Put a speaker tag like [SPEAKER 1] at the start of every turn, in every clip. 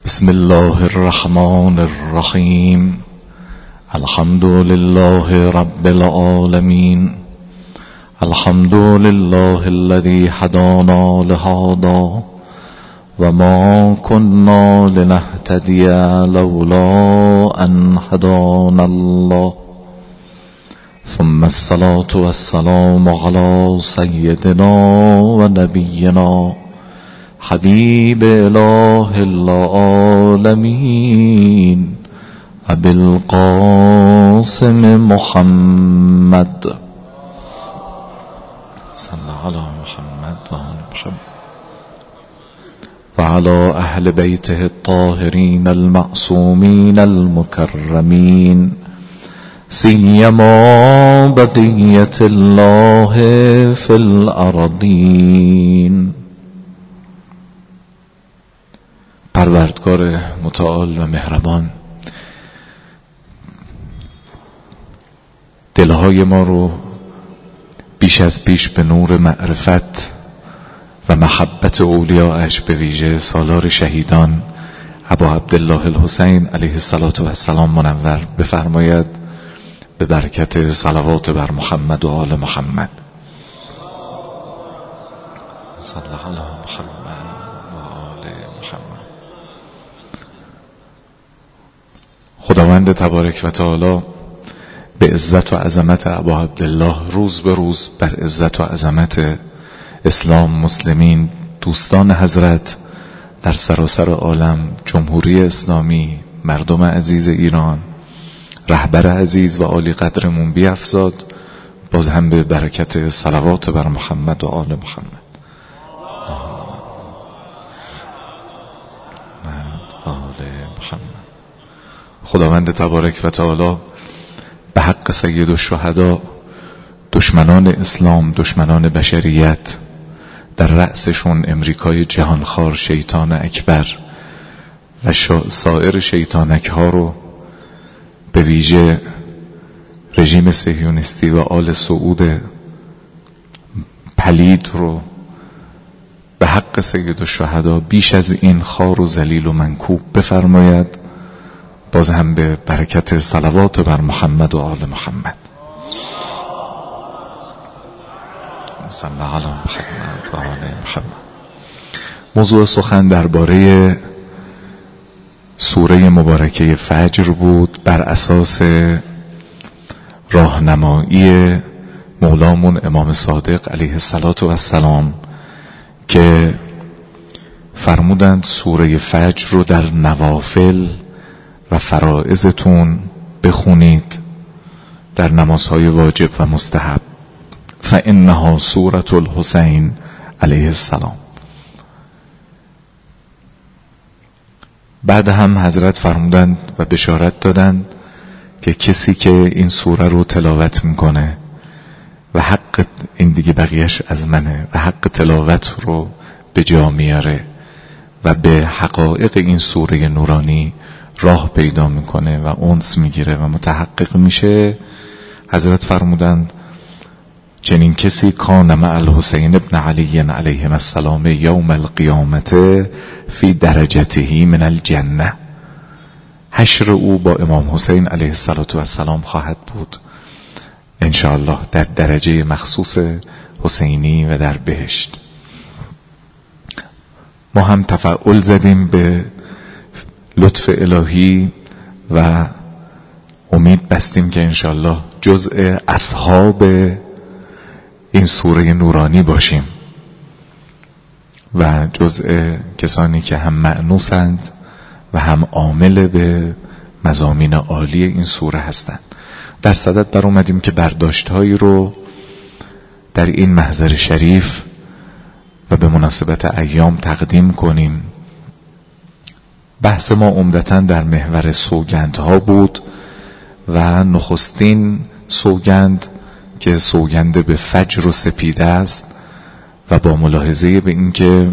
[SPEAKER 1] بسم الله الرحمن الرحيم. الحمد لله رب العالمين. الحمد لله الذي هدانا لهذا وما كنا لنهتدي لولا أن هدانا الله. ثم الصلاة والسلام على سيدنا ونبينا حبيب إله العالمين أبي القاسم محمد صلى على محمد وآل محمد وعلى أهل بيته الطاهرين المعصومين المكرمين سيما بقية الله في الأرضين. پروردگار متعال و مهربان دلهای ما رو بیش از پیش به نور معرفت و محبت اولیاءش به ویژه سالار شهیدان ابا عبدالله الحسین علیه السلام منور بفرماید به برکت صلوات بر محمد و آل محمد. صلی الله علی محمد و آل محمد. خداوند تبارک و تعالی به عزت و عظمت ابا عبدالله روز به روز بر عزت و عظمت اسلام، مسلمین، دوستان حضرت در سراسر عالم، جمهوری اسلامی، مردم عزیز ایران، رهبر عزیز و عالی قدرمون بیفزاد. باز هم به برکت صلوات بر محمد و آل محمد. خداوند تبارک و تعالی به حق سید الشهدا دشمنان اسلام، دشمنان بشریت، در رأسشون امریکای جهانخوار، شیطان اکبر و سایر شیطانک ها رو، به ویژه رژیم صهیونیستی و آل سعود پلید رو، به حق سید الشهدا بیش از این خوار و ذلیل و منکوب بفرماید. باز هم به برکت صلوات بر محمد و آل محمد. صلی الله علی محمد و آل محمد. موضوع سخن درباره سوره مبارکه فجر بود، بر اساس راهنمایی مولامون امام صادق علیه السلام که فرمودند سوره فجر رو در نوافل و فرائضتون بخونید، در نمازهای واجب و مستحب. فانها سوره الحسین علیه السلام. بعد هم حضرت فرمودند و بشارت دادند که کسی که این سوره رو تلاوت میکنه و حق این دیگه بقیهش از منه و حق تلاوت رو به جا میاره و به حقایق این سوره نورانی راه پیدا میکنه و انس میگیره و متحقق میشه. حضرت فرمودند چنین کسی کان مع الحسین ابن علی علیهم السلام یوم القیامت فی درجته من الجنه. حشر او با امام حسین علیه السلام خواهد بود انشاءالله در درجه مخصوص حسینی و در بهشت. ما هم تفاعل زدیم به لطف الهی و امید بستیم که انشاءالله جزء اصحاب این سوره نورانی باشیم و جزء کسانی که هم مأنوسند و هم عامل به مضامین عالی این سوره هستند. در صدد بر اومدیم که برداشت‌هایی رو در این محضر شریف و به مناسبت ایام تقدیم کنیم. بحث ما عمدتاً در محور سوگندها بود و نخستین سوگند که سوگند به فجر و سپیده است و با ملاحظه به این که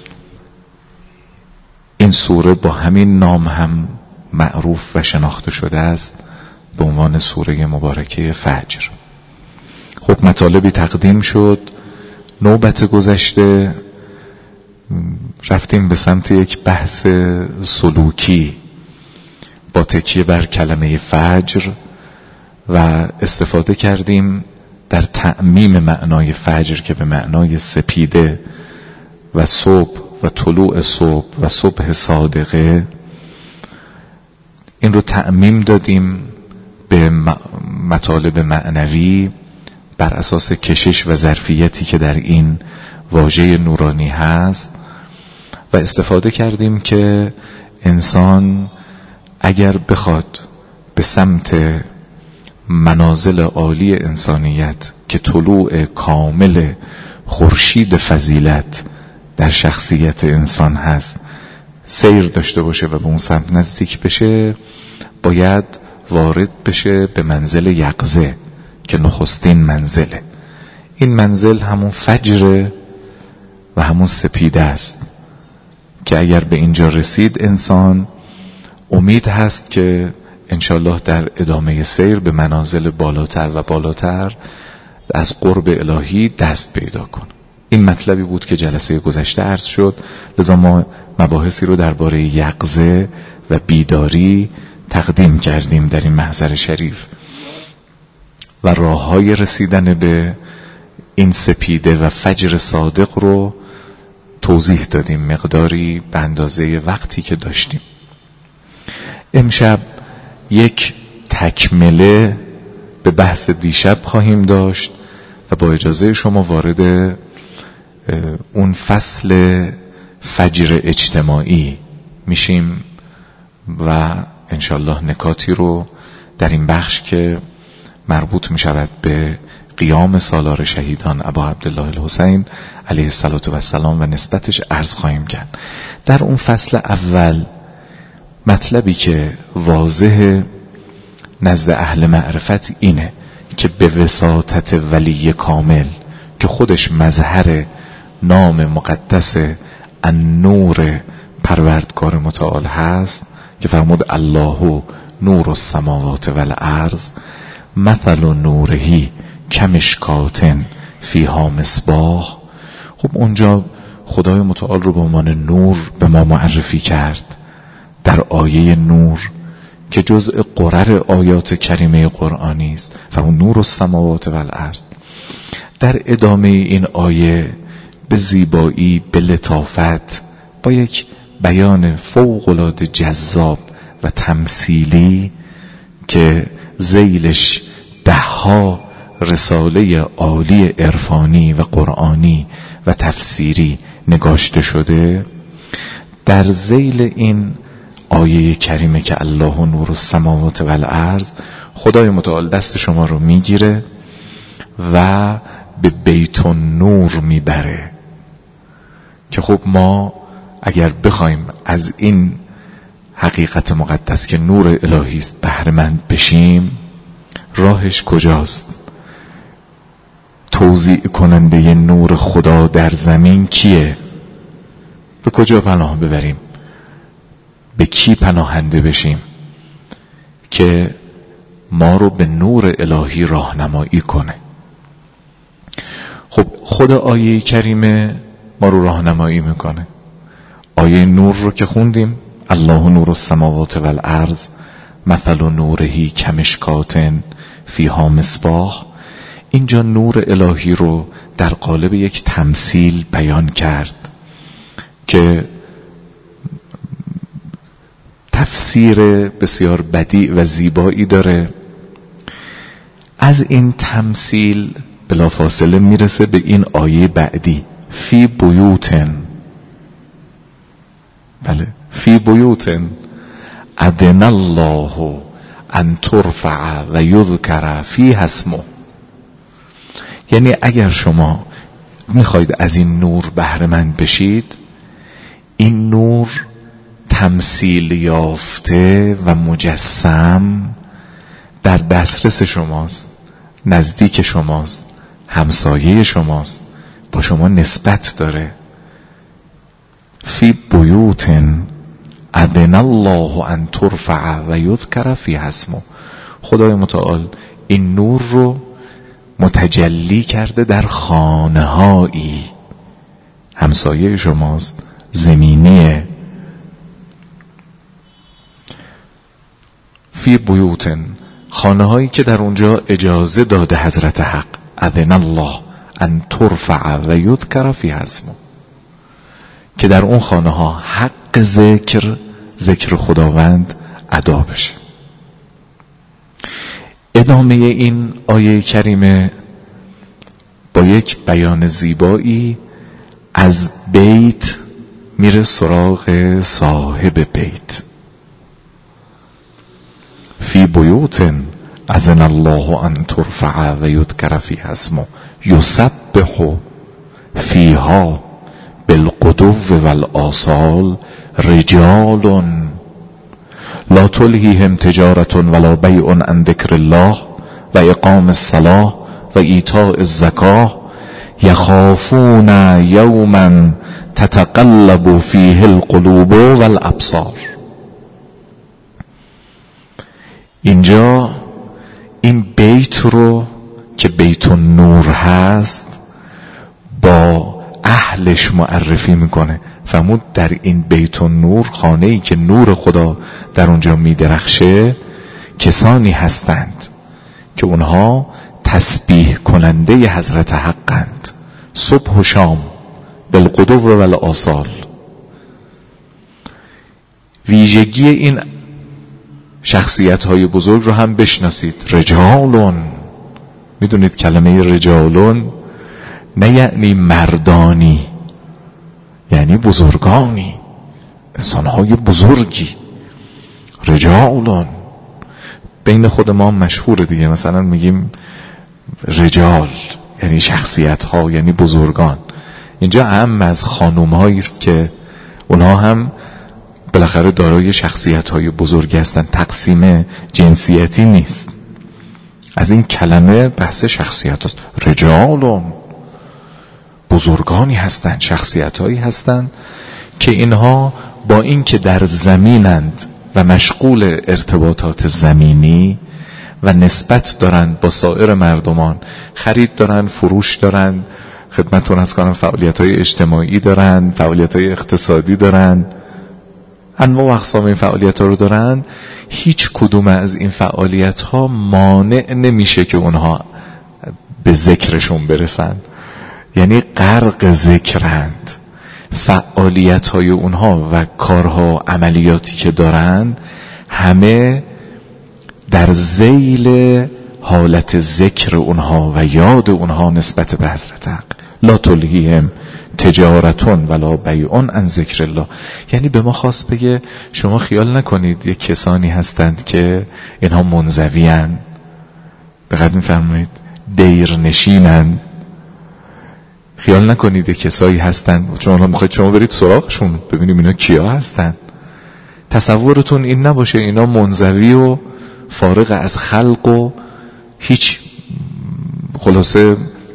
[SPEAKER 1] این سوره با همین نام هم معروف و شناخته شده است به عنوان سوره مبارکه فجر. خب مطالبی تقدیم شد. نوبت گذشته رفتیم به سمت یک بحث سلوکی با تکیه بر کلمه فجر و استفاده کردیم در تعمیم معنای فجر که به معنای سپیده و صبح و طلوع صبح و صبح صادقه، این رو تعمیم دادیم به مطالب معنوی بر اساس کشش و ظرفیتی که در این واژه نورانی هست و استفاده کردیم که انسان اگر بخواد به سمت منازل عالی انسانیت که طلوع کامل خورشید فضیلت در شخصیت انسان هست سیر داشته باشه و به اون سمت نزدیک بشه، باید وارد بشه به منزل یقظه که نخستین منزله. این منزل همون فجر و همون سپیده است که اگر به اینجا رسید انسان امید هست که انشالله در ادامه سیر به منازل بالاتر و بالاتر از قرب الهی دست پیدا کنه. این مطلبی بود که جلسه گذشته عرض شد، لذا ما مباحثی رو درباره یقظه و بیداری تقدیم کردیم در این محضر شریف و راههای رسیدن به این سپیده و فجر صادق رو توضیح دادیم مقداری به اندازه وقتی که داشتیم. امشب یک تکمله به بحث دیشب خواهیم داشت و با اجازه شما وارد اون فصل فجر اجتماعی میشیم و انشالله نکاتی رو در این بخش که مربوط میشود به قیام سالار شهیدان ابا عبدالله الحسین علیه السلام و نسبتش عرض خواهیم کرد. در اون فصل اول مطلبی که واضح نزد اهل معرفت اینه که به وساطت ولی کامل که خودش مظهر نام مقدس النور پروردگار متعال هست که فرمود الله نور السماوات والارض مثل نورهی کمشکات فیها مصباح. خب اونجا خدای متعال رو به عنوان نور به ما معرفی کرد در آیه نور که جزء قرر آیات کریمه قرآنی است، فرمود نور السماوات والارض. در ادامه این آیه به زیبایی، به لطافت، با یک بیان فوق‌العاده جذاب و تمثیلی که ذیلش 10 رساله عالی عرفانی و قرآنی و تفسیری نگاشته شده، در ذیل این آیه کریمه که الله نور السماوات والارض خدای متعال دست شما رو میگیره و به بیت النور میبره که خب ما اگر بخوایم از این حقیقت مقدس که نور الهی است بهره مند بشیم، راهش کجاست؟ توزیع کننده نور خدا در زمین کیه؟ به کجا پناه ببریم؟ به کی پناهنده بشیم که ما رو به نور الهی راهنمایی کنه؟ خب خود آیه کریمه ما رو راهنمایی میکنه. آیه نور رو که خوندیم، الله نور السماوات والارض مثل نورهی کمشکات فیها مصباح، اینجا نور الهی رو در قالب یک تمثیل بیان کرد که تفسیر بسیار بدیع و زیبایی داره. از این تمثیل بلافاصله میرسه به این آیه بعدی، فی بیوتن، بله فی بیوتن اذن الله ان ترفع و یذکر فیها اسمه. یعنی اگر شما میخواید از این نور بهره مند بشید، این نور تمثیل یافته و مجسم در دسترس شماست، نزدیک شماست، همسایه شماست، با شما نسبت داره. فی بیوت اذن الله ان ترفع و یذکر فیها اسمه. خدای متعال این نور رو متجلی کرده در خانه‌هایی، همسایه شماست، زمینیه. فی بیوتن، خانه هایی که در اونجا اجازه داده حضرت حق، اذن الله ان ترفع و یذکر فیها اسمه، که در اون خانه ها حق ذکر خداوند ادا بشه. ادامه این آیه کریمه با یک بیان زیبایی از بیت میره سراغ صاحب بیت. فی بیوت اذن الله ان ترفع و یذکر فیها اسمه یسبح فیها بالغدو والآصال رجال لا تلهیهم تجارة ولا بیع عن ذکر الله و اقام الصلاة و ایتاء الزکاة یخافون یوما تتقلب فیه القلوب والابصار. اینجا این بیت رو که بیت النور هست با اهلش معرفی میکنه. فرمود در این بیت النور، خانه‌ای که نور خدا در اونجا میدرخشه، کسانی هستند که اونها تسبیح کننده حضرت حقند، صبح و شام، بالغدو و الآصال. ویژگی این شخصیت های بزرگ رو هم بشناسید. رجالون، میدونید کلمه رجالون نه یعنی مردانی، یعنی بزرگانی، انسانهای بزرگی. رجالون بین خود ما مشهوره دیگه، مثلا میگیم رجال یعنی شخصیت ها، یعنی بزرگان. اینجا هم از خانوم هایی است که اونها هم بالاخره دارای شخصیت های بزرگی هستن، تقسیم جنسیتی نیست. از این کلمه بحث شخصیت هست. رجالون بزرگانی هستند، شخصیت هایی هستند که اینها با این که در زمینند و مشغول ارتباطات زمینی و نسبت دارند با سایر مردمان، خرید دارند، فروش دارند، خدمتتون از کنم فعالیت های اجتماعی دارند، فعالیت های اقتصادی دارند، انواع و اقسام این فعالیت ها رو دارند. هیچ کدوم از این فعالیت ها مانع نمیشه که اونها به ذکرشون برسن، یعنی غرق ذکرند. فعالیت های اونها و کارها، عملیاتی که دارن، همه در ذیل حالت ذکر اونها و یاد اونها نسبت به حضرت حق. لا تلهیهم تجارتون ولا بیع عن ذکر الله. یعنی به ما خواست بگه شما خیال نکنید یک کسانی هستند که اینها منزویان، بقدر میفرمایید دیر نشینن. خیال نکنید یک کسایی هستند چون اونها میخواید شما برید سراغشون ببینیم اینا کیا هستند. تصورتون این نباشه اینا منزوی و فارغ از خلق و هیچ خلاصه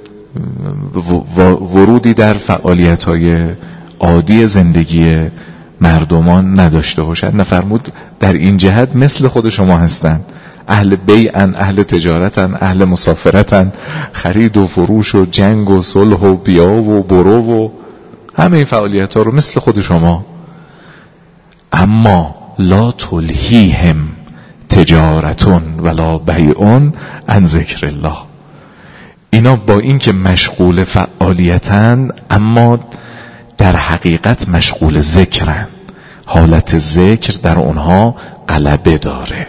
[SPEAKER 1] ورودی در فعالیت‌های عادی زندگی مردمان نداشته باشد. نفرمود در این جهت مثل خود شما هستند، اهل بیعن، اهل تجارتن، اهل مسافرتن، خرید و فروش و جنگ و صلح و بیا و برو و همه این فعالیت‌ها رو مثل خود شما. اما لا تلهیهم تجارتون ولا بیعون عن ذکر الله. اینا با این که مشغول فعالیتن اما در حقیقت مشغول ذکرن، حالت ذکر در اونها غلبه داره.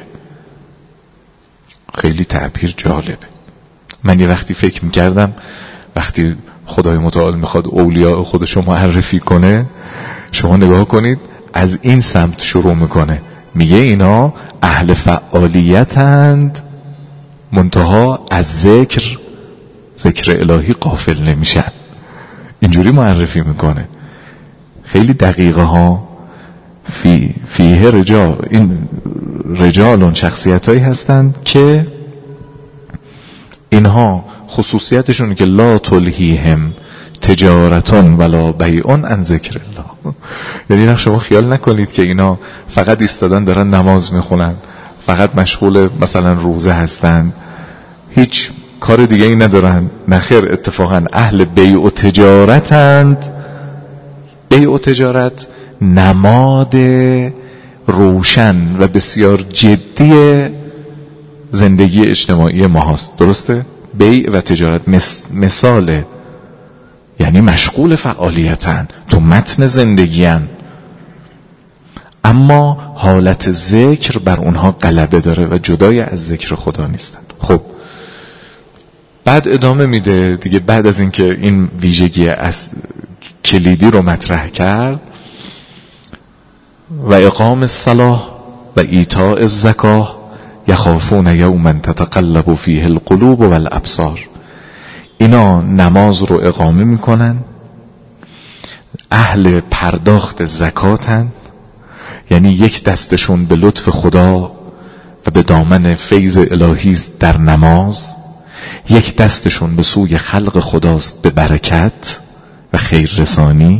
[SPEAKER 1] خیلی تعبیر جالبه. من یه وقتی فکر میکردم وقتی خدای متعال میخواد اولیاء خودشو معرفی کنه، شما نگاه کنید از این سمت شروع میکنه، میگه اینا اهل فعالیتند منتها از ذکر الهی غافل نمیشن. اینجوری معرفی میکنه. خیلی دقیقه ها. فیه رجال، این رجالون شخصیت هایی هستند که اینها خصوصیتشونه که لا تلهیهم تجارتون ولا بیعون عن ذکر الله. یعنی شما خیال نکنید که اینا فقط ایستادن دارن نماز میخونن، فقط مشغول مثلا روزه هستند، هیچ کار دیگه ای ندارن. نخیر، اتفاقا اهل بیع و تجارتند بیع و تجارت نماد روشن و بسیار جدی زندگی اجتماعی ما هست. درسته؟ بیع و تجارت مثاله، یعنی مشغول فعالیتن، تو متن زندگیان، اما حالت ذکر بر اونها غلبه داره و جدای از ذکر خدا نیستن. خب بعد ادامه میده دیگه، بعد از اینکه این ویژگی از کلیدی رو مطرح کرد، و اقام الصلاة و ایتاء الزکاه یخافون یوما تتقلب فیه القلوب والابصار. اینا نماز رو اقامه میکنن، اهل پرداخت زکاتن، یعنی یک دستشون به لطف خدا و به دامن فیض الهی در نماز، یک دستشون به سوی خلق خداست به برکت و خیر رسانی.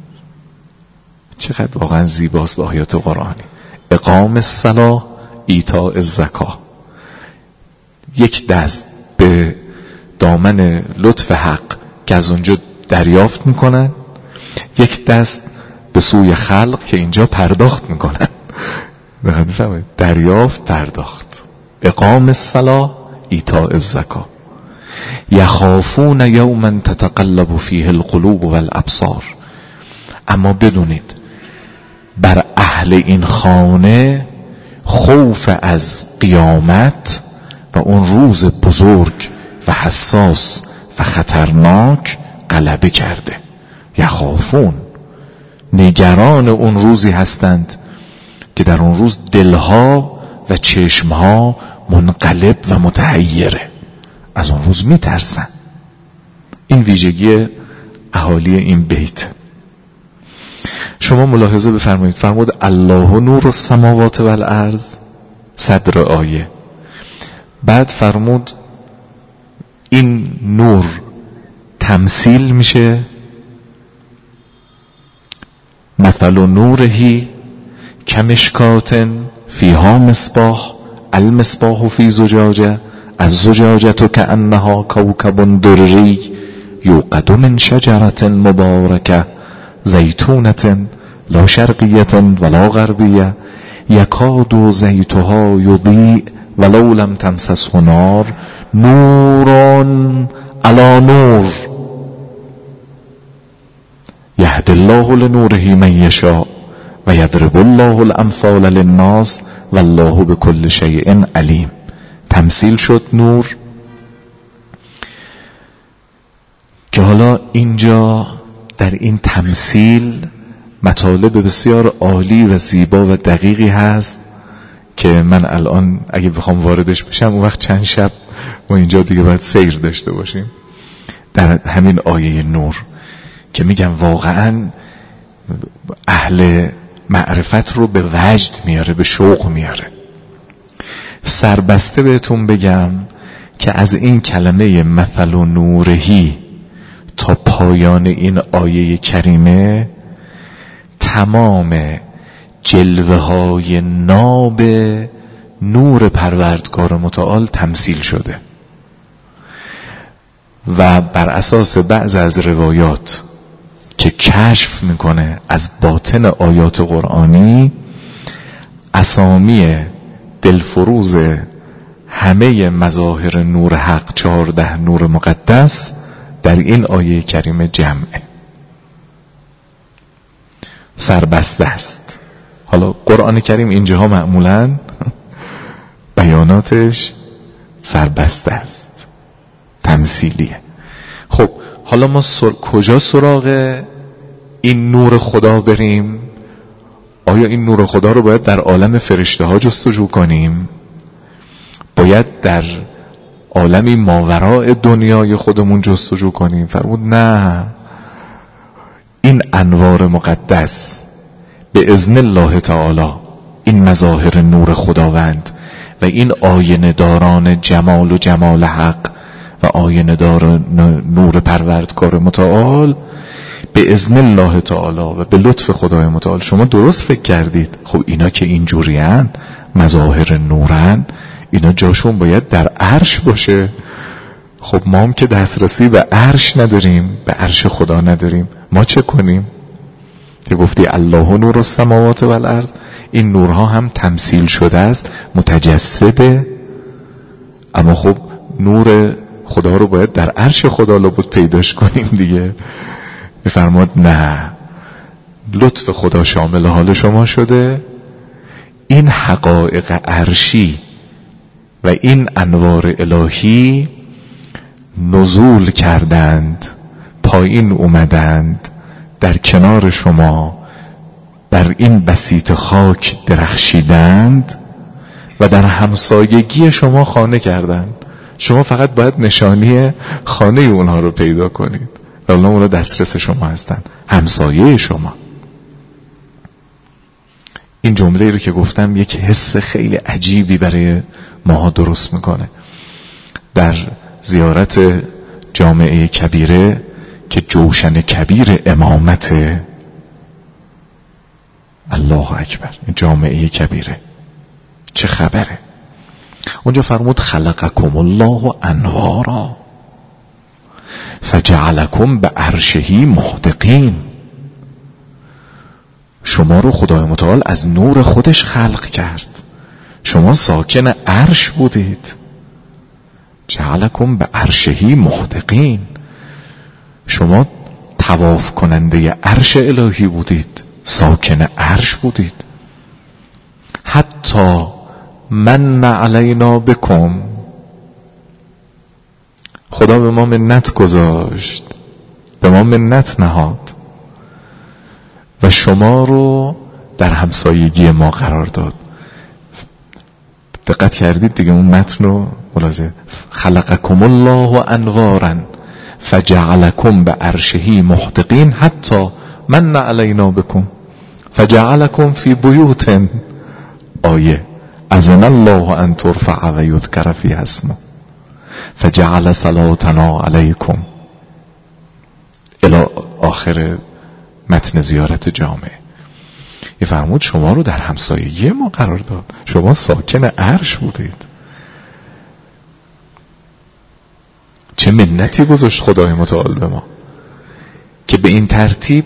[SPEAKER 1] چقدر واقعا زیباست آیات قرآنی. اقام الصلاة ایتاء الزکاه، یک دست به دامن لطف حق که از اونجا دریافت میکنن، یک دست به سوی خلق که اینجا پرداخت میکنن. بفهمید دریافت پرداخت. اقام الصلاة ایتاء الزکاه یخافون یوما تتقلب فیه القلوب والابصار. اما بدونید بر اهل این خانه خوف از قیامت و اون روز بزرگ و حساس و خطرناک غلبه کرده. یخافون، نگران اون روزی هستند که در اون روز دلها و چشمها منقلب و متحیره، از اون روز میترسن. این ویژگی اهالی این بیت. شما ملاحظه بفرمایید، فرمود الله نور السماوات والارض، صدر آیه. بعد فرمود این نور تمثیل میشه، مثل نوره کمشکات فیها مصباح، المصباح فی زجاجه، الزجاجه کأنها کوکب دری یوقد من شجرة مبارکه زیتونة لا شرقیة ولا غربیه یکاد زیتها یضیء ولو لم تمسسه نار نور علی نور یهدی الله لنوره من یشاء و یضرب الله الامثال للناس والله بكل شیء علیم. تمثیل شد نور، که حالا اینجا در این تمثیل مطالب بسیار عالی و زیبا و دقیقی هست که من الان اگه بخوام واردش بشم اون وقت چند شب ما اینجا دیگه باید سیر داشته باشیم در همین آیه نور، که میگم واقعا اهل معرفت رو به وجد میاره، به شوق میاره. سربسته بهتون بگم که از این کلمه مثل و نورهی تا پایان این آیه کریمه تمام جلوه های ناب نور پروردگار متعال تمثیل شده و بر اساس بعض از روایات که کشف میکنه از باطن آیات قرآنی، اسامی دلفروز همه مظاهر نور حق، 14 نور مقدس در این آیه کریمه جمعه، سربسته است. حالا قرآن کریم اینجاها معمولاً بیاناتش سربسته است، تمثیلیه. خب حالا ما کجا سراغ این نور خدا بریم؟ آیا این نور خدا رو باید در عالم فرشته ها جستجو کنیم؟ باید در عالمی ماوراء دنیای خودمون جستجو کنیم؟ فرمود نه، این انوار مقدس به اذن الله تعالی، این مظاهر نور خداوند و این آینه داران جمال و جمال حق و آینه دار نور پروردگار متعال، به اذن الله تعالی و به لطف خدای متعال. شما درست فکر کردید. خب اینا که اینجورین مظاهر نورن، اینا جاشون باید در عرش باشه. خب ما هم که دسترسی به عرش نداریم، به عرش خدا نداریم، ما چه کنیم؟ که گفتی الله نور السماوات و الارض، این نورها هم تمثیل شده است، متجسده. اما خب نور خدا رو باید در عرش خدا لابد پیداش کنیم دیگه. میفرماد نه، لطف خدا شامل حال شما شده، این حقایق عرشی و این انوار الهی نزول کردند، پایین اومدند، در کنار شما بر این بسیط خاک درخشیدند و در همسایگی شما خانه کردند. شما فقط باید نشانی خانه اونها رو پیدا کنید و اونها دسترس شما هستند، همسایه شما. این جمله رو که گفتم یک حس خیلی عجیبی برای ماها درست میکنه. در زیارت جامعه کبیره که جوشن کبیر امامت، الله اکبر، این جامعه کبیره چه خبره؟ اونجا فرمود خلقکم الله انوارا فجعلکم به عرشه محدقین. شما رو خدای متعال از نور خودش خلق کرد، شما ساکن عرش بودید. جعلکم به عرشه محدقین، شما طواف کننده عرش الهی بودید، ساکن عرش بودید. حتی من علینا بکم، خدا به ما منت گذاشت، به ما منت نهاد و شما رو در همسایگی ما قرار داد. دقت کردید دیگه اون متن رو ملاحظه، خلقکم الله انوارا فجعلکم به عرشه محدقین حتی من علینا بکم فجعلکم فی بیوت. آیه اذن الله ان ترفع و یذکر فیها اسمه فجعل صلاتنا علیکم الی آخر متن زیارت جامعه. یه فرمود شما رو در همسایگی ما قرار داد، شما ساکن عرش بودید. چه منتی گذاشت خدای متعال به ما که به این ترتیب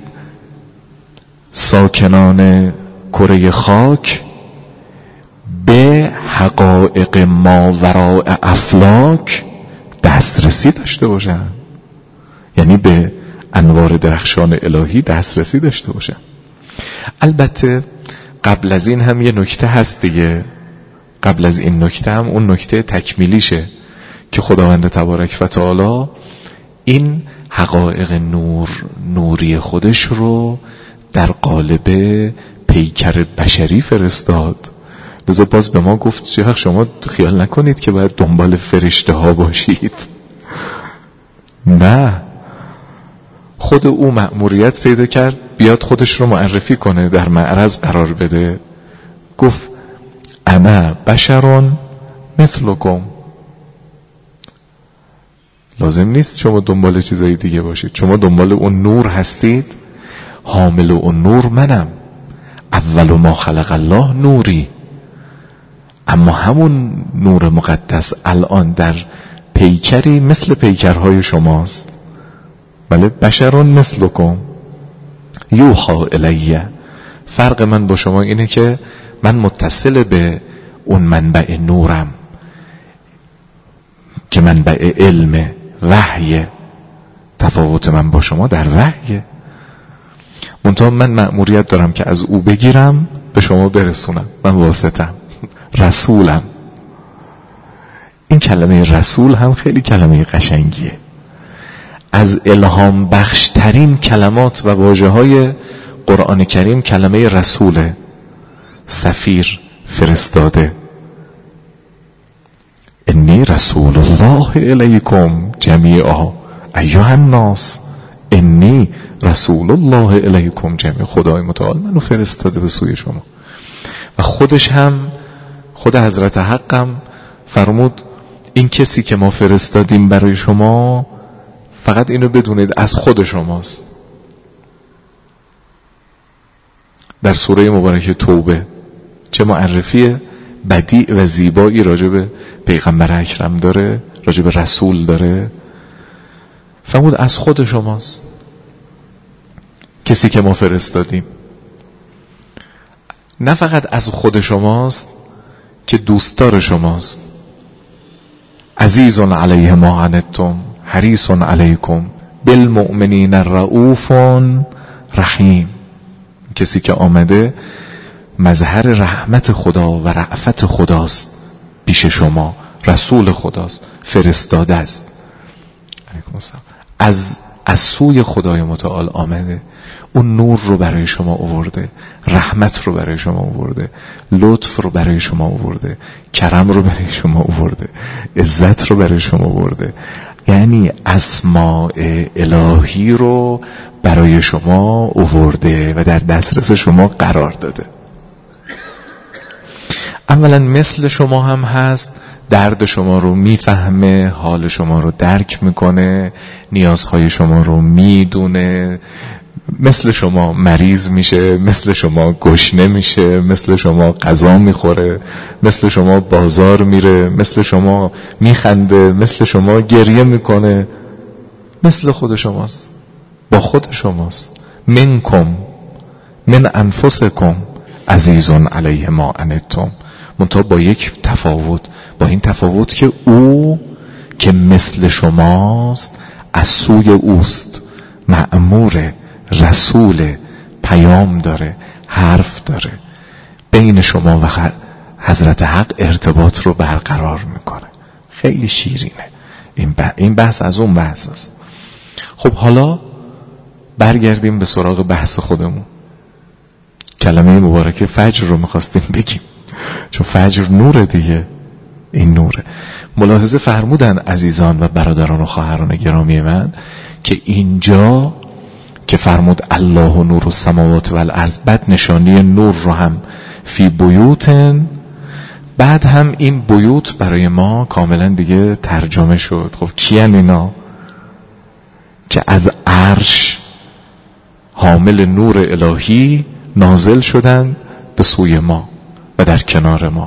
[SPEAKER 1] ساکنان کره خاک به حقایق ماوراء افلاک دسترسی داشته باشن، یعنی به انوار درخشان الهی دسترسی داشته باشن. البته قبل از این هم یه نکته هست دیگه، قبل از این نکته هم اون نکته تکمیلیشه که خداوند تبارک و تعالی این حقایق نوری خودش رو در قالب پیکر بشری فرستاد. لذا باز به ما گفت شما خیال نکنید که باید دنبال فرشته ها باشید. نه، خود او مأموریت پیدا کرد بیاد خودش رو معرفی کنه، در معرض قرار بده. گفت انا بشرون مثلکم. لازم نیست شما دنبال چیزای دیگه باشید، شما دنبال اون نور هستید، حامل اون نور منم. اول ما خلق الله نوری، اما همون نور مقدس الان در پیکری مثل پیکرهای شماست. بله، بشرون مثلکم یوحا الیه. فرق من با شما اینه که من متصل به اون منبع نورم که منبع علم وحی. تفاوت من با شما در وحی. منتها من مأموریت دارم که از او بگیرم به شما برسونم، من واسطم، رسولم. این کلمه رسول هم خیلی کلمه قشنگیه. از الهام بخشترین کلمات و واژه های قرآن کریم کلمه رسوله. سفیر، فرستاده. انی رسول الله الیکم جمیعا ایها الناس انی رسول الله الیکم جمیعا. خدای متعال منو فرستاده به سوی شما. و خودش هم، خود حضرت حقم فرمود این کسی که ما فرستادیم برای شما فقط اینو بدونید از خود شماست. در سوره مبارکه توبه چه معرفی بدیع و زیبایی راجع به پیغمبر اکرم داره، راجع به رسول داره. فرمود از خود شماست کسی که ما فرستادیم. نه فقط از خود شماست که دوستدار شماست. عزیز علیه ما عنتم حریص علیکم بالمؤمنین رؤوف رحیم. کسی که آمده مظهر رحمت خدا و رأفت خداست پیش شما، رسول خداست، فرستاده است. علیکم السلام. از سوی خدای متعال آمده، اون نور رو برای شما آورده، رحمت رو برای شما آورده، لطف رو برای شما آورده، کرم رو برای شما آورده، عزت رو برای شما آورده. یعنی اسماء الهی رو برای شما آورده و در دسترس شما قرار داده. اولا مثل شما هم هست، درد شما رو میفهمه، حال شما رو درک میکنه، نیازهای شما رو میدونه. مثل شما مریض میشه، مثل شما گشنه میشه، مثل شما غذا میخوره، مثل شما بازار میره، مثل شما میخنده، مثل شما گریه میکنه. مثل خود شماست، با خود شماست. منکم من انفسکم عزیز علیه ما عنتم، منتها با یک تفاوت، با این تفاوت که او که مثل شماست از سوی اوست، مأمور، رسول، پیام داره، حرف داره، بین شما و حضرت حق ارتباط رو برقرار میکنه. خیلی شیرینه این بحث. از اون بحث است. خب حالا برگردیم به سراغ بحث خودمون. کلمه مبارکه فجر رو میخواستیم بگیم، چون فجر نوره دیگه. این نوره. ملاحظه فرمودن عزیزان و برادران و خواهران گرامی من که اینجا که فرمود الله نور السماوات والارض، بعد نشانی نور رو هم فی بیوتن، بعد هم این بیوت برای ما کاملا دیگه ترجمه شد. خب کیان اینا که از عرش حامل نور الهی نازل شدن به سوی ما و در کنار ما.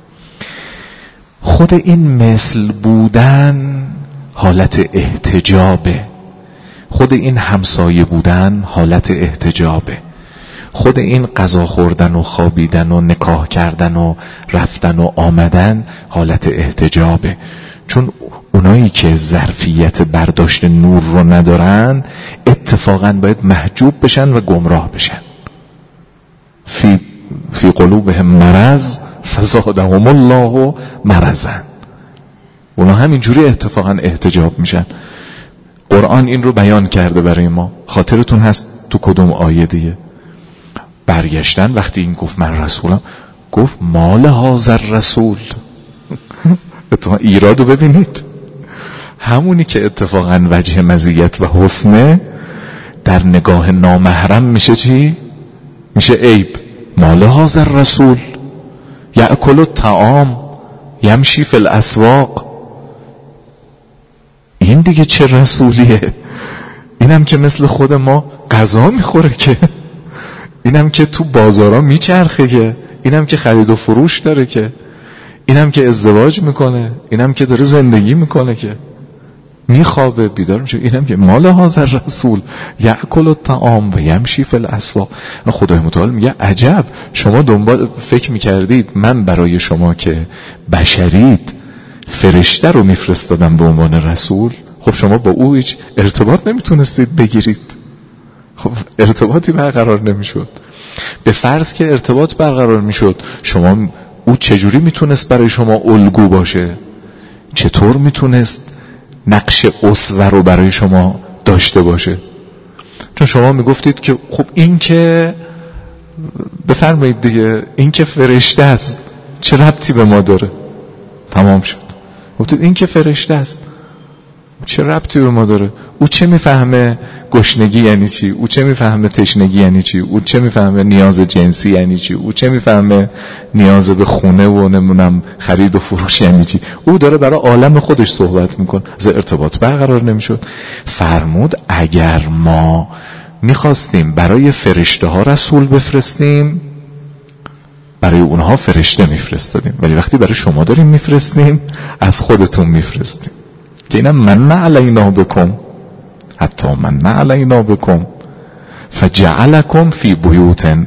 [SPEAKER 1] خود این مثل بودن حالت احتجابه، خود این همسایه بودن حالت احتجابه، خود این غذا خوردن و خوابیدن و نکاح کردن و رفتن و آمدن حالت احتجابه. چون اونایی که ظرفیت برداشت نور رو ندارن اتفاقا باید محجوب بشن و گمراه بشن. فی قلوبهم مرض فزادهم الله مرضا. اونا همینجوری اتفاقا احتجاب میشن. قرآن این رو بیان کرده برای ما. خاطرتون هست تو کدوم آیه دیگه؟ برگشتن وقتی این گفت من رسولم، گفت مال هذا الرسول. اتفاقا ایرادو ببینید، همونی که اتفاقا وجه مزیت و حسنه در نگاه نامحرم میشه چی؟ میشه عیب. مال هذا الرسول یأکل الطعام یمشی فی الاسواق. این دیگه چه رسولیه؟ اینم که مثل خود ما غذا میخوره، که اینم که تو بازارا میچرخه، که اینم که خرید و فروش داره، که اینم که ازدواج میکنه، اینم که داره زندگی میکنه، که میخوابه بیدار میشه. اینم که مال هذا الرسول یأکل الطعام و یمشی فی الاسواق. خدای متعال میگه عجب، شما دنبال فکر میکردید من برای شما که بشرید فرشته رو میفرستادم به عنوان رسول؟ خب شما با او هیچ ارتباط نمیتونستید بگیرید. خب ارتباطی برقرار نمیشد. به فرض که ارتباط برقرار میشد، شما او چجوری میتونست برای شما الگو باشه؟ چطور میتونست نقش اسوه رو برای شما داشته باشه؟ چون شما میگفتید که خب این که بفرمایید دیگه، این که فرشته است چه ربطی به ما داره؟ تمام شد. گفتید این که فرشته است چه ربطی به ما داره؟ او چه میفهمه گشنگی یعنی چی؟ او چه میفهمه تشنگی یعنی چی؟ او چه میفهمه نیاز جنسی یعنی چی؟ او چه میفهمه نیاز به خونه و نمونم خرید و فروش یعنی چی؟ او داره برای عالم خودش صحبت میکنه. از ارتباط برقرار نمیشد. فرمود اگر ما میخواستیم برای فرشته ها رسول بفرستیم، برای اونها فرشته میفرستادیم، ولی وقتی برای شما داریم میفرستیم، از خودتون میفرستیم. که اینم من علینا بکم، حتی من علینا بکم فجعلکم فی بیوتن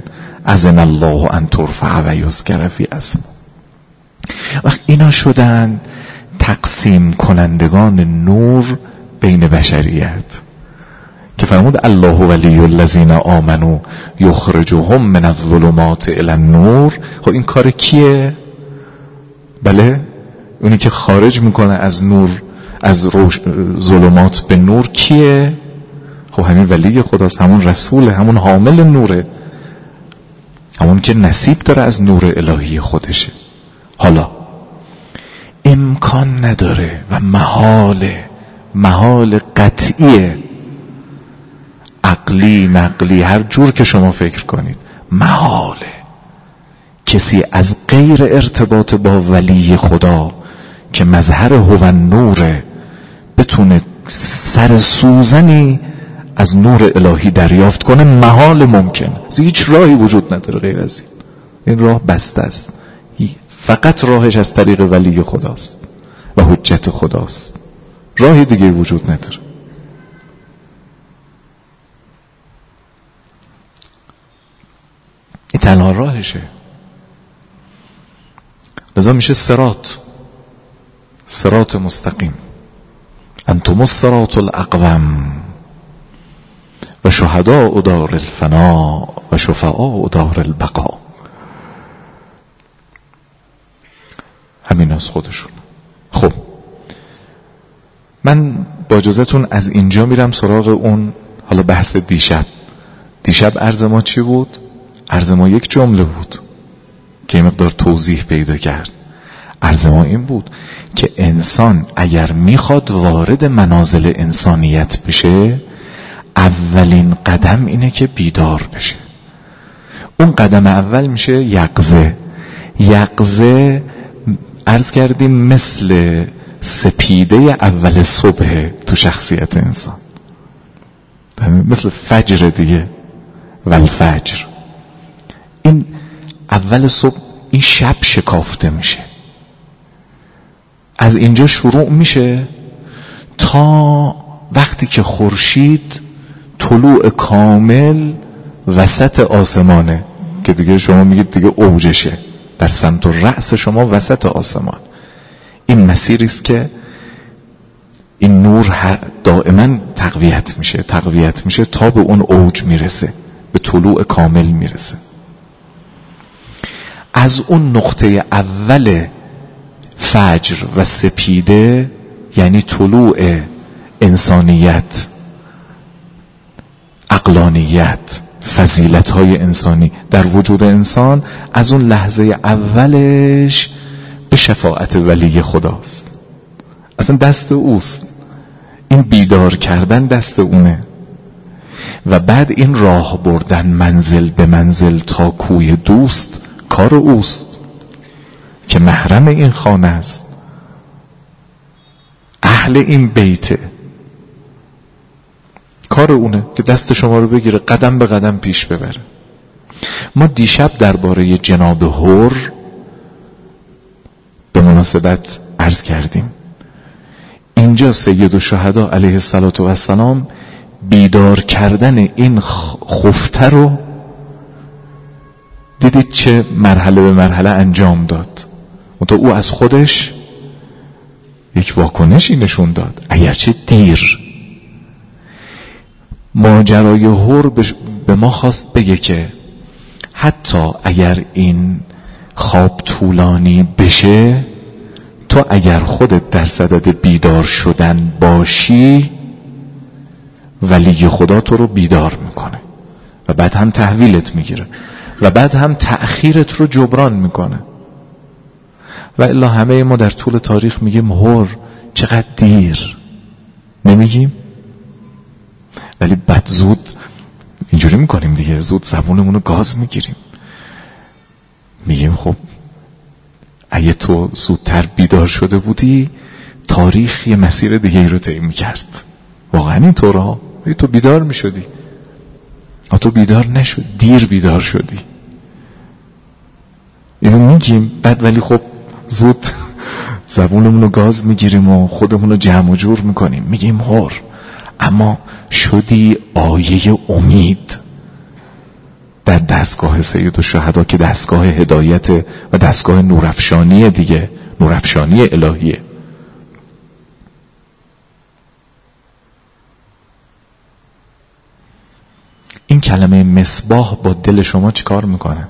[SPEAKER 1] اذن الله ان ترفع و یذکر فی اسمه. وقت اینا شدن تقسیم کنندگان نور بین بشریت که فرمود الله ولی الذین آمنوا یخرجهم من الظلمات الی النور. خب این کار کیه؟ بله اونی که خارج میکنه از نور، از ظلمات به نور کیه؟ خب همین ولی خداست، همون رسول، همون حامل نوره، همون که نصیب داره از نور الهی خودشه. حالا امکان نداره و محال قطعیه، عقلی نقلی هر جور که شما فکر کنید، محاله کسی از غیر ارتباط با ولی خدا که مظهر هو نوره بتونه سر سوزنی از نور الهی دریافت کنه. محال ممکن، هیچ راهی وجود نداره غیر از این راه بسته است. فقط راهش از طریق ولی خداست و حجت خداست، راهی دیگه وجود نداره. این تنها راهشه. لذا میشه صراط مستقیم. انتم الصراط الاقوم و شهداء دار الفنا و شفعاء دار البقا. همین از خودشون. خب من با اجازهتون از اینجا میرم سراغ اون حالا بحث دیشب عرض ما چی بود؟ عرض ما یک جمله بود که این مقدار توضیح پیدا کرد. عرض ما این بود که انسان اگر میخواد وارد منازل انسانیت بشه، اولین قدم اینه که بیدار بشه. اون قدم اول میشه یقظه عرض کردیم مثل سپیده اول صبح تو شخصیت انسان، مثل فجر دیگه، والفجر. این اول صبح، این شب شکافته میشه، از اینجا شروع میشه تا وقتی که خورشید طلوع کامل وسط آسمانه که دیگه شما میگید دیگه اوجشه، در سمت رأس شما وسط آسمان. این مسیری است که این نور دائما تقویت میشه تا به اون اوج میرسه، به طلوع کامل میرسه. از اون نقطه اول فجر و سپیده، یعنی طلوع انسانیت، عقلانیت، فضیلت‌های انسانی در وجود انسان، از اون لحظه اولش به شفاعت ولی خداست. اصلا دست اوست، این بیدار کردن دست اونه و بعد این راه بردن منزل به منزل تا کوی دوست کار اوست که محرم این خانه است، اهل این بیته، کار اونه که دست شما رو بگیره قدم به قدم پیش ببره. ما دیشب درباره جناب حر به مناسبت عرض کردیم. اینجا سید الشهدا علیه السلام بیدار کردن این خفته رو دیدید چه مرحله به مرحله انجام داد. منتها او از خودش یک واکنشی نشون داد، اگرچه دیر. ماجرای حر به ما خواست بگه که حتی اگر این خواب طولانی بشه، تو اگر خودت در صدد بیدار شدن باشی، ولی خدا تو رو بیدار میکنه و بعد هم تحویلت میگیره و بعد هم تأخیرت رو جبران میکنه. و الا همه ما در طول تاریخ میگیم حر چقدر دیر، نمیگیم؟ ولی بعد زود اینجوری میکنیم دیگه، زود زبونمونو گاز میگیریم، میگیم خب اگه تو زودتر بیدار شده بودی تاریخ یه مسیر دیگه ای رو طی میکرد. واقعا اینطوره ها، تو بیدار میشدی، تو بیدار نشد، دیر بیدار شدی. اینو میگیم بعد، ولی خب زود زبونمونو گاز میگیریم و خودمونو جمع و جور میکنیم، میگیم حر، اما شدی آیه امید. در دستگاه سید الشهدا که دستگاه هدایت و دستگاه نورافشانی دیگه، نورافشانی الهیه. این کلمه مصباح با دل شما چیکار میکنه؟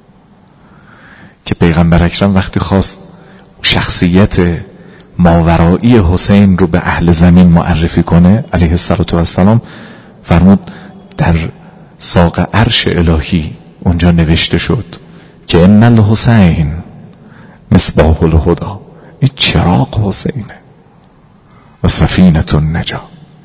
[SPEAKER 1] که پیغمبر اکرم وقتی خواست شخصیت ماورایی حسین رو به اهل زمین معرفی کنه علیه السلام، فرمود در ساق عرش الهی اونجا نوشته شد که ان الحسین مصباح الهدى، این چراغ حسینه و سفینه النجا.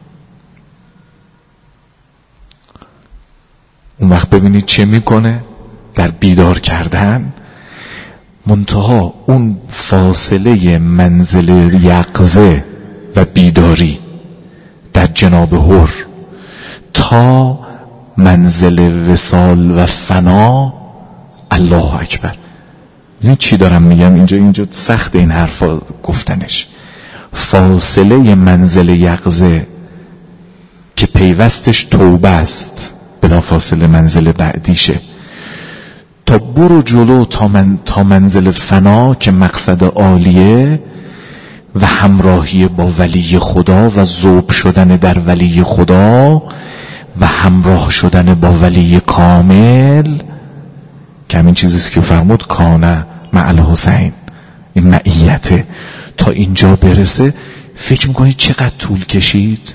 [SPEAKER 1] اون وقت ببینید چه میکنه در بیدار کردن. منتها اون فاصله منزل یقظه و بیداری در جناب حر تا منزل وصال و فنا، الله اکبر. این چی دارم میگم اینجا سخت این حرفا گفتنش. فاصله منزل یقظه که پیوستش توبه است، بلا فاصله منزل بعدیشه، تا برو جلو تا منزل فنا که مقصد عالیه و همراهی با ولی خدا و ذوب شدن در ولی خدا و همراه شدن با ولی کامل، که همین چیزیست که فرمود کانه مع الحسین، این معیته. تا اینجا برسه فکر میکنید چقدر طول کشید؟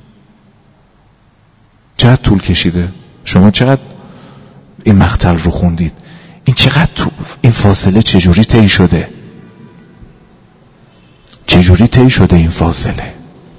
[SPEAKER 1] چقدر طول کشیده؟ شما چقدر این مقتل رو خوندید؟ این چقدر این فاصله چجوری طی شده؟ چجوری طی شده این فاصله؟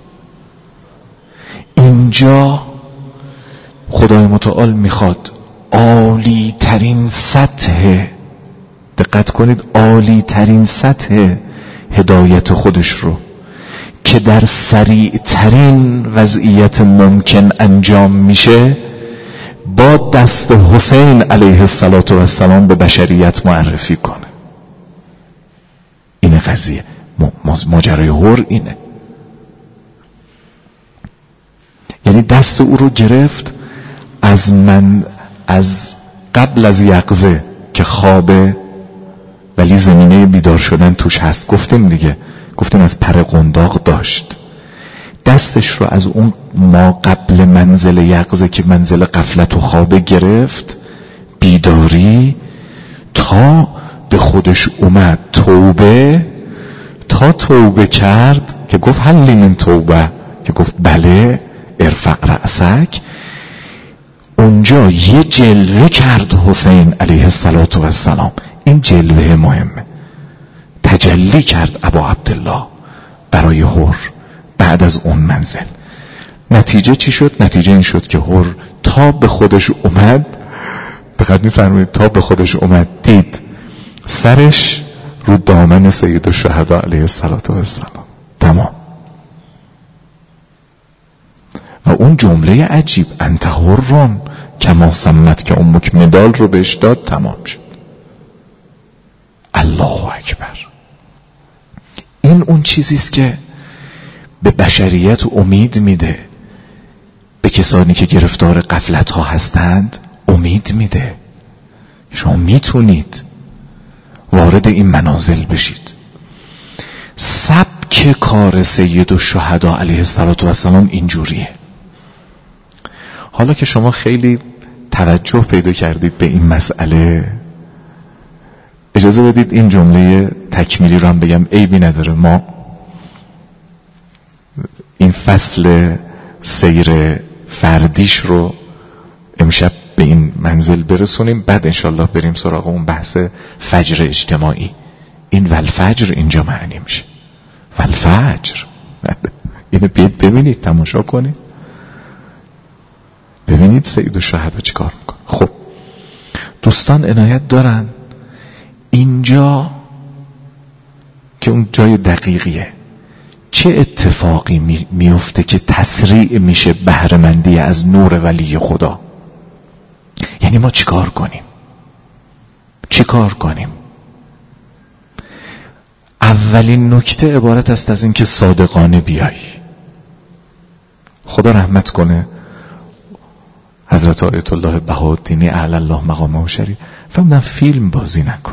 [SPEAKER 1] اینجا خدای متعال میخواد عالی ترین سطح، دقت کنید، عالی ترین سطح هدایت خودش رو که در سریع ترین وضعیت ممکن انجام میشه با دست حسین علیه السلام به بشریت معرفی کنه. این قضیه ماجرای حر اینه. یعنی دست او رو گرفت از قبل از یقظه که خوابه ولی زمینه بیدار شدن توش هست. گفتیم از پر قنداق داشت. دستش رو از اون ما قبل منزل یقظه که منزل غفلت و خوابه گرفت، بیداری، تا به خودش اومد توبه. تا توبه کرد که گفت هل من توبه، که گفت بله ارفع رأسک. اونجا یه جلوه کرد حسین علیه السلام. این جلوه مهمه. تجلی کرد ابا عبدالله برای حر بعد از اون منزل. نتیجه چی شد؟ نتیجه این شد که حر تا به خودش اومد، دقت می‌فرمایید، تا به خودش اومد دید سرش رو دامن سید الشهدا علیه السلام. تمام. و اون جمله عجیب انت حرون کما سمت که امک مدال رو بهش داد، تمام شد. الله اکبر. این اون چیزیست که به بشریت امید میده، به کسانی که گرفتار غفلت ها هستند امید میده. شما میتونید وارد این منازل بشید. سبک کار سید الشهدا علیه السلام اینجوریه. حالا که شما خیلی توجه پیدا کردید به این مسئله، اجازه بدید این جمله تکمیلی رو هم بگم، عیبی نداره. ما این فصل سیر فردیش رو امشب به این منزل برسونیم، بعد انشالله بریم سراغ اون بحث فجر اجتماعی. این والفجر اینجا معنی میشه. والفجر اینو بیاید ببینید، تماشا کنید، ببینید سید الشهدا چی کار میکنه. خب دوستان عنایت دارن اینجا که اون جای دقیقیه، چه اتفاقی میفته که تسریع میشه بهره‌مندی از نور ولی خدا؟ یعنی ما چیکار کنیم؟ اولین نکته عبارت است از این که صادقانه بیای. خدا رحمت کنه حضرت آیت الله بهاءالدین اعلی الله مقامه شریف فهمیدن فیلم بازی نکن.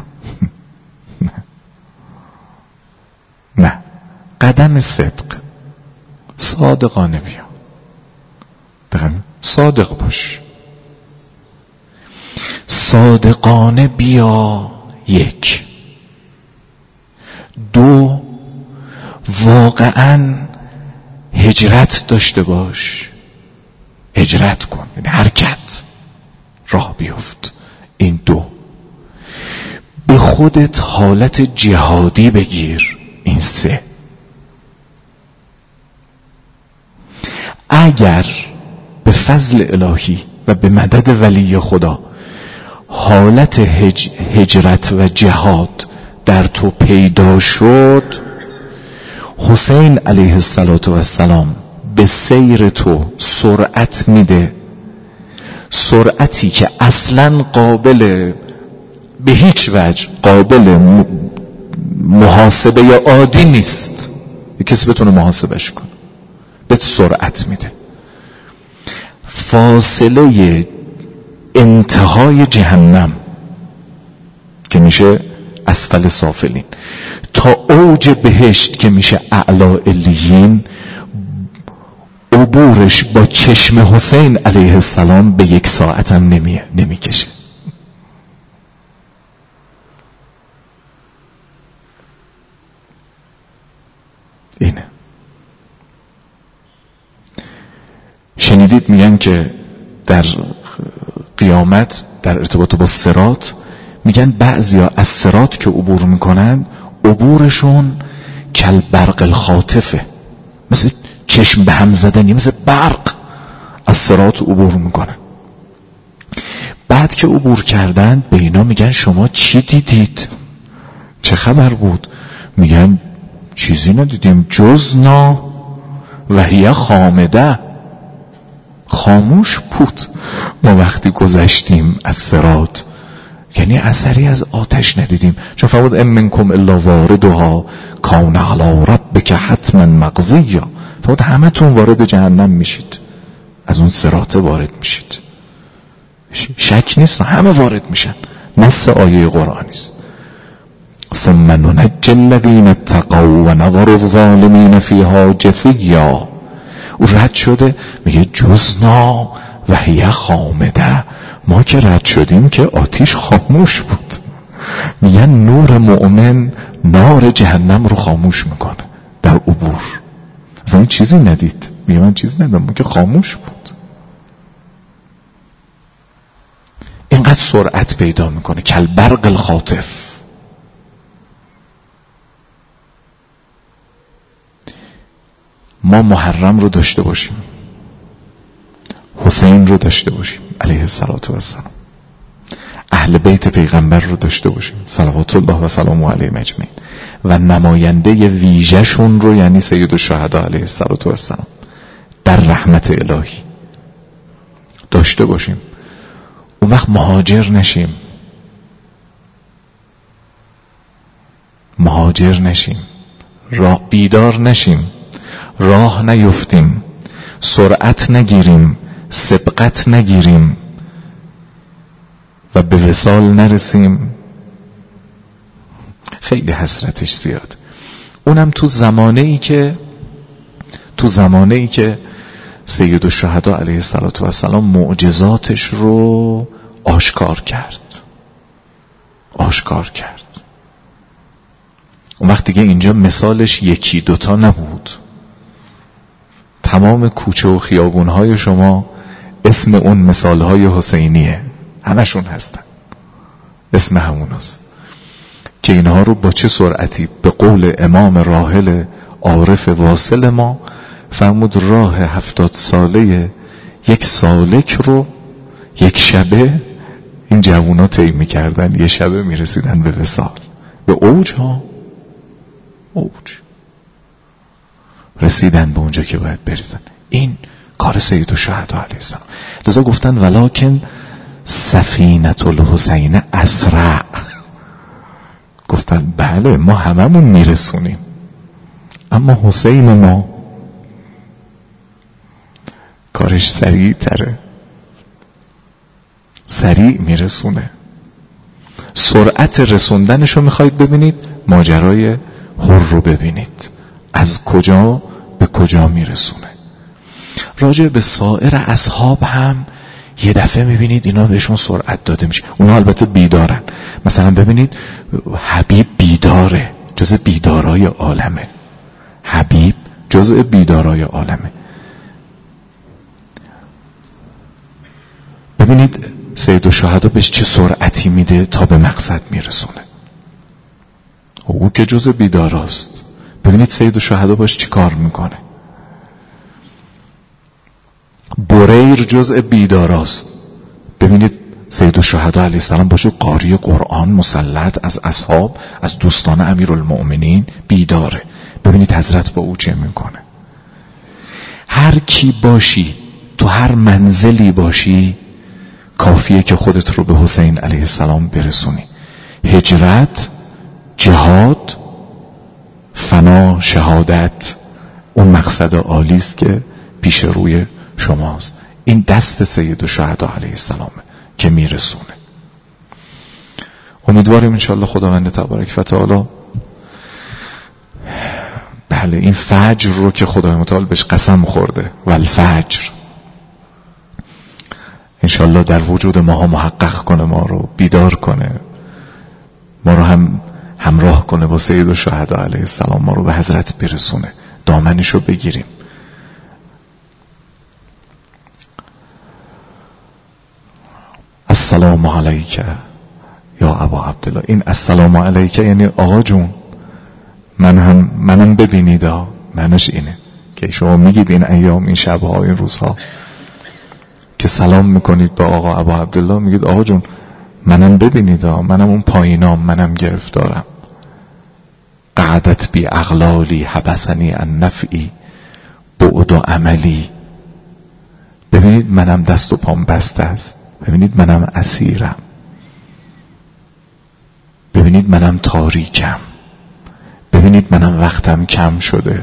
[SPEAKER 1] نه، قدم صدق، صادقانه بیا، صادق باش، صادقانه بیا. 1 2 واقعا هجرت داشته باش، هجرت کن، یعنی حرکت، راه بیفت. این 2 به خودت حالت جهادی بگیر. این 3 اگر به فضل الهی و به مدد ولی خدا حالت هجرت و جهاد در تو پیدا شد، حسین علیه السلام به سیر تو سرعت میده، سرعتی که اصلا قابل به هیچ وجه قابل محاسبه عادی نیست. کسی بتونه محاسبهش کنه. به سرعت میده. فاصله انتهای جهنم که میشه اسفل سافلین تا اوج بهشت که میشه اعلی علیین، عبورش با چشم حسین علیه السلام به 1 ساعت هم نمیکشه. اینه. شنیدید میگن که در قیامت در ارتباط با صراط میگن بعضیا از صراط که عبور میکنن عبورشون کل برق الخاطفه، مثل چشم به هم زدنی، مثل برق از صراط عبور میکنن. بعد که عبور کردن به اینا میگن شما چی دیدید؟ چه خبر بود؟ میگن چیزی ندیدیم جزنا و هی خامده، خاموش بود ما وقتی گذشتیم از صراط، یعنی اثری از آتش ندیدیم. چون فرمود ام منکم الا واردها کان علی ربک حتما مقضیا، فرمود همه تون وارد جهنم میشید، از اون صراط وارد میشید، شک نیست، همه وارد میشن، نص آیه قرآنی است. ثم ننجی الذین اتقوا و نذر الظالمین فیها جثیا. او رد شده میگه جزنا و هی خامده، ما که رد شدیم که آتیش خاموش بود. میگن نور مؤمن نار جهنم رو خاموش میکنه در عبور. اصلا این چیزی ندید، میگه من چیزی ندیدم که خاموش بود. اینقدر سرعت پیدا میکنه کل برق الخاطف. ما محرم رو داشته باشیم، حسین رو داشته باشیم علیه السلام، اهل بیت پیغمبر رو داشته باشیم صلوات الله و سلامه علیهم اجمعین، و نماینده ویژه شون رو یعنی سید الشهدا علیه السلام در رحمت الهی داشته باشیم. اون وقت مهاجر نشیم، راه بیدار نشیم، راه نیفتیم، سرعت نگیریم، سبقت نگیریم و به وصال نرسیم. خیلی حسرتش زیاد. اونم تو زمانه ای که سید الشهدا علیه السلام معجزاتش رو آشکار کرد. اون وقت دیگه اینجا مثالش 1 2 نبود، تمام کوچه و خیابونهای شما اسم اون مثالهای حسینیه، همشون هستن، اسم هموناست که اینها رو با چه سرعتی به قول امام راحل عارف واصل ما فرمود راه 70 ساله 1 سالک رو 1 شبه این جوونا طی می‌کردن، 1 شبه میرسیدن به وصال، به اوج رسیدن به اونجا که باید برسن. این کار سید الشهدا علیه السلام. لذا گفتن ولکن سفینه الحسین اسرع. گفتن بله ما هممون میرسونیم، اما حسین ما کارش سریع تره. سریع میرسونه. سرعت رسوندنش رو میخواید ببینید، ماجرای حر رو ببینید از کجا به کجا میرسونه. راجع به سایر اصحاب هم یه دفعه میبینید اینا بهشون سرعت داده میشه. اونا البته بیدارن. مثلا ببینید حبیب بیداره، جز بیدارای عالمه. حبیب جز بیدارای عالمه. ببینید سید الشهدا بهش چه سرعتی میده تا به مقصد میرسونه. او که جز بیداراست. ببینید سید الشهدا باش چی کار میکنه. بریر جزء بیداراست. ببینید سید الشهدا علیه السلام باشه قاری قرآن مسلط از اصحاب، از دوستان امیرالمؤمنین بیداره. ببینید حضرت با او چه میکنه. هر کی باشی، تو هر منزلی باشی، کافیه که خودت رو به حسین علیه السلام برسونی. هجرت، جهاد، فنا، شهادت، اون مقصد عالی است که پیش روی شماست. این دست سید الشهدا علیه السلامه که میرسونه. امیدواریم انشاءالله خداوند تبارک و تعالی بله این فجر رو که خدای متعال بهش قسم خورده و الفجر انشاءالله در وجود ماها محقق کنه، ما رو بیدار کنه، ما رو هم همراه کنه با سید الشهدا علیه السلام، ما رو به حضرت برسونه، دامنش رو بگیریم. السلام علیک یا ابا عبدالله. این السلام علیک یعنی آقا جون منم ببینید. معنیش اینه که شما میگید این ایام، این شبها، این روزها که سلام میکنید با آقا ابا عبدالله، میگید آقا جون منم ببینید، منم اون پایینام، منم گرفتارم. قعدت بی اغلالی حبسنی عن نفعی بعد و عملی. ببینید منم دست و پام بسته است، ببینید منم اسیرم، ببینید منم تاریکم، ببینید منم وقتم کم شده،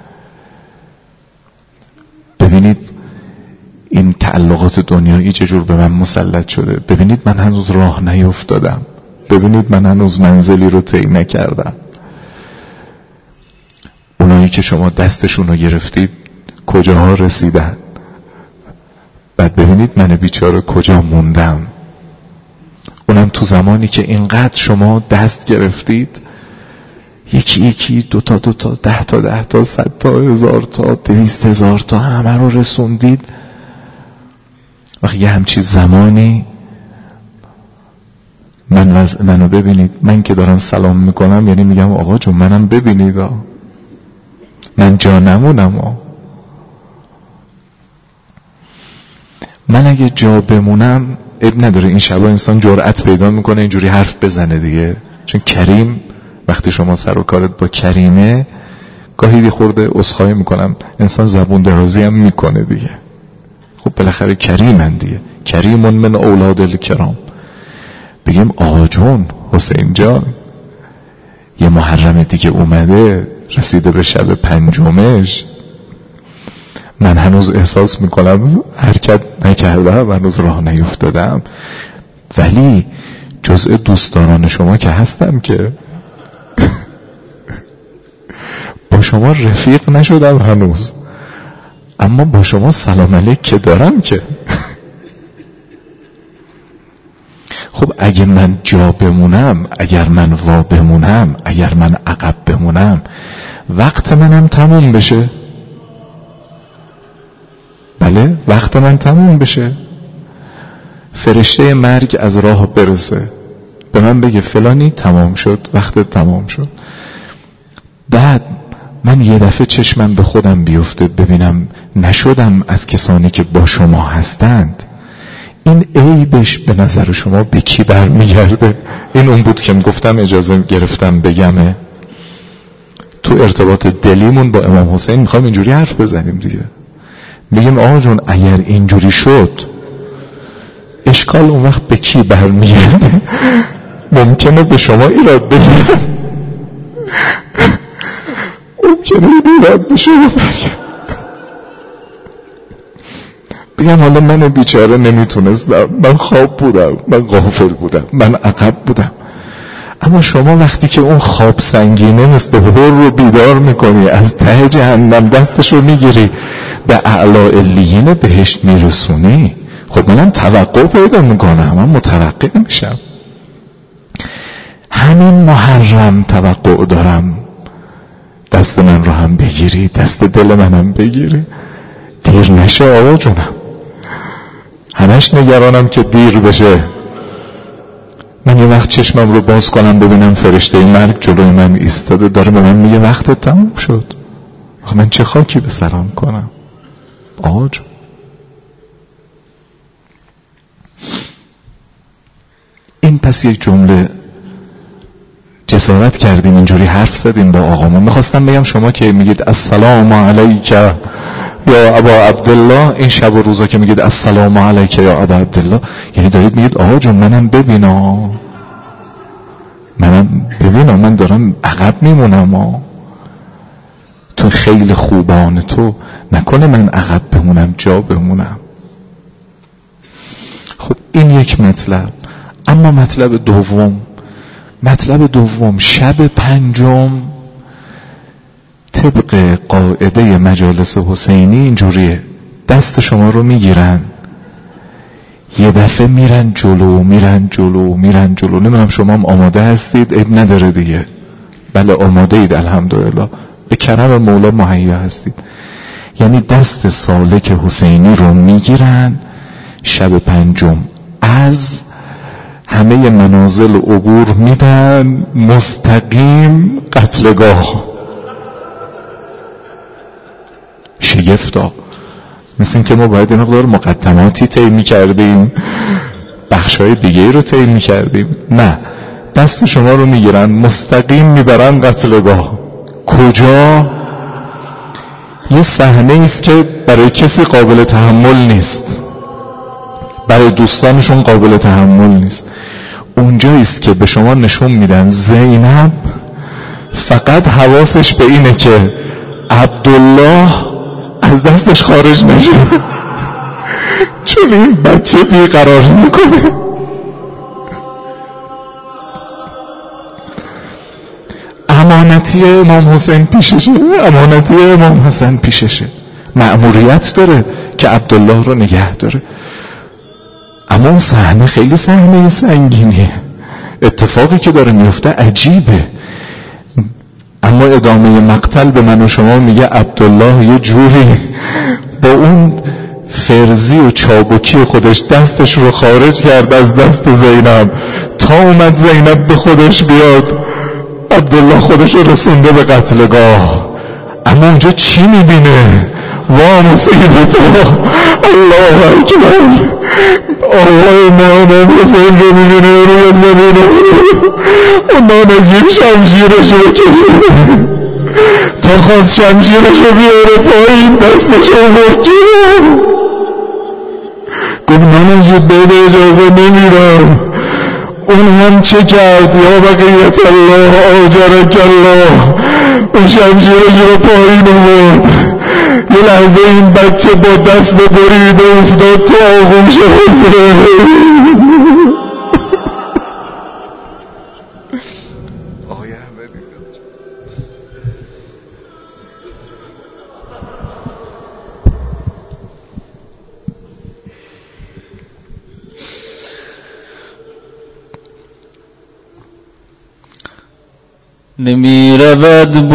[SPEAKER 1] ببینید این تعلقات دنیایی چجور به من مسلط شده، ببینید من هنوز راه نیفتادم، ببینید من هنوز منزلی رو طی نکردم. اونایی که شما دستشون رو گرفتید کجاها رسیدن، بعد ببینید من بیچاره کجا موندم. اونم تو زمانی که اینقدر شما دست گرفتید، یکی یکی، 2 تا 2 تا، 10 تا 10 تا، 100 تا، 1000 تا، 200,000 تا، همه رو رسوندید. وقتی یه همچی زمانی منو ببینید، من که دارم سلام میکنم یعنی میگم آقا جون منم ببینید، من جا نمونم. من اگه جا بمونم اب نداره. این شبا انسان جرأت پیدا میکنه اینجوری حرف بزنه دیگه، چون کریم وقتی شما سر و کارت با کریمه گاهی بی خورده عذرخواهی میکنم انسان زبون درازی هم میکنه دیگه. خب بالاخره کریمن دیگه، کریمون من اولاد الکرام. بگیم آقا جون حسین جان یه محرم دیگه اومده، رسیده به شب 5مش، من هنوز احساس میکنم حرکت نکردم، هنوز راه نیفتادم، ولی جزء دوستداران شما که هستم که با شما رفیق نشدم هنوز، اما با شما سلام علیک که دارم که خب اگه من جا بمونم، اگر من وا بمونم، اگر من عقب بمونم، وقت منم تموم بشه. بله وقت من تموم بشه. فرشته مرگ از راه برسه به من بگه فلانی تمام شد، وقت تمام شد. بعد من یه دفعه چشمم به خودم بیفته ببینم نشدم از کسانی که با شما هستند. این عیبش به نظر شما به کی برمیگرده؟ این اون بود که گفتم اجازه گرفتم بگمه. تو ارتباط دلیمون با امام حسین میخوام اینجوری حرف بزنیم دیگه. میگیم آقا جون اگر اینجوری شد اشکال اون وقت به کی برمیگرده؟ ممکنه به شما ایراد بگیرم، ممکنه ایراد به شما برگرد. بگم حالا من بیچاره نمیتونستم، من خواب بودم، من غافل بودم، من عقب بودم. اما شما وقتی که اون خواب سنگینه مثل هور رو بیدار میکنی، از ته جهنم دستش رو میگیری به اعلی علیین بهشت میرسونی، خب منم توقع پیدا میکنم، من متوقع نمیشم. همین محرم توقع دارم دست من رو هم بگیری، دست دل منم بگیری، دیر نشه آقا جونم. همش نگرانم که دیر بشه. من یه وقت چشمم رو باز کنم ببینم فرشته مرگ جلوی من ایستاده داره به من میگه وقتت تموم شد. من چه خاکی به سرم کنم آقا جون؟ این پس یک جمله جسارت کردیم اینجوری حرف زدیم با آقا. من میخواستم بگم شما که میگید السلام علیک یا ابا عبدالله، این شب و روزا که میگید السلام علیک یا ابا عبدالله، یعنی دارید میگید آقا جون منم ببینا، من دارم عقب میمونم، تو خیلی خوبان تو نکنه من عقب بمونم، جا بمونم. خب این یک مطلب. اما مطلب دوم شب پنجم طبق قاعده مجالس حسینی اینجوریه، دست شما رو میگیرن یه دفعه میرن جلو. نمیدونم شما هم آماده هستید؟ عیب نداره دیگه. بله آماده اید الحمدلله، به کرم مولا مهیا هستید. یعنی دست سالک حسینی رو میگیرن شب پنجم، از همه منازل عبور میدن مستقیم قتلگاه. شگفتا، مثل این که ما باید این مقدار مقدماتی طی می‌کردیم، بخشای دیگه رو طی می‌کردیم. نه، دست شما رو میگیرن مستقیم میبرن قتلگاه. کجا؟ یه صحنه است که برای کسی قابل تحمل نیست، برای دوستانشون قابل تحمل نیست. اونجاییست که به شما نشون میدن زینب فقط حواسش به اینه که عبدالله از دستش خارج نشه، چون این بچه بیقرار میکنه. امانتی امام حسین پیششه، مأموریت داره که عبدالله رو نگه داره. اما اون صحنه خیلی صحنه سنگینیه، اتفاقی که داره میفته عجیبه. اما ادامه مقتل به من و شما میگه عبدالله یه جوری با اون فرزی و چابکی خودش دستش رو خارج کرد از دست زینب، تا اومد زینب به خودش بیاد عبدالله خودش رو رسونده به قتلگاه. اما اونجا چی میبینه؟ وا مصیبتا، الله اکبر، آقای امام حسین رو میبینه روی زمین، اونان از یک شمشیرش رو کشیده، تا خواست شمشیرش رو بیاره پایین دستش رو مرکیده، گفت من بده اجازه نمیرم. اون هم چه کرد؟ یا بقیت الله آجرک الله، اون شمشیرش رو پایین آورد. یه لحظه این بچه با دست بریده افتاد تو آغوش حسین.
[SPEAKER 2] نمی رود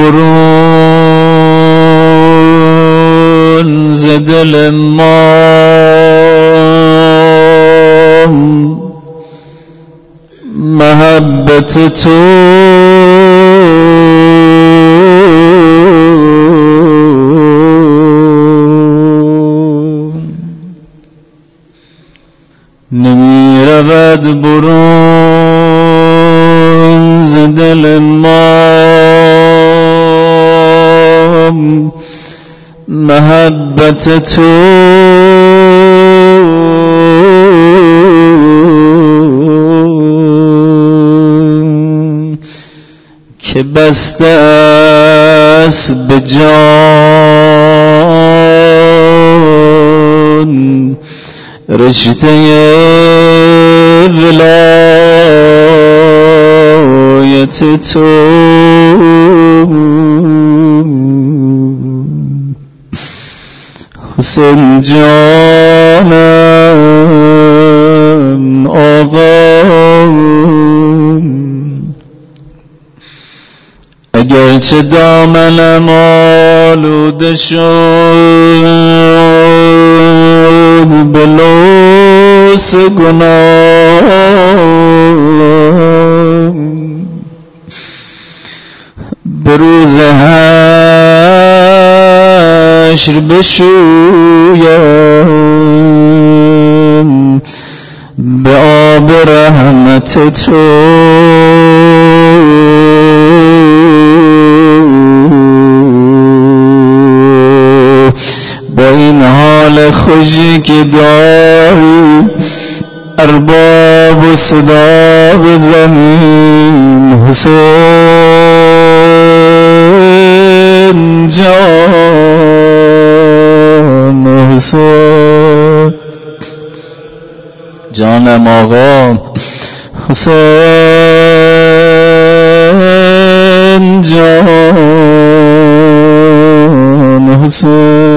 [SPEAKER 2] برون ز دل ما محبت تو، نمی رود برون ز دل ما محبت تو، که بسته است به جان رشته ولایت تو حسین جانم آقا، اگرچه دامنم آلوده شد به لوث گناه، به روز حشر بشویم به آب رحمت تو. با این حال خوشی که داری ارباب و صدا بزنیم حسین جان، حسین جانم آقا، حسین جان، حسین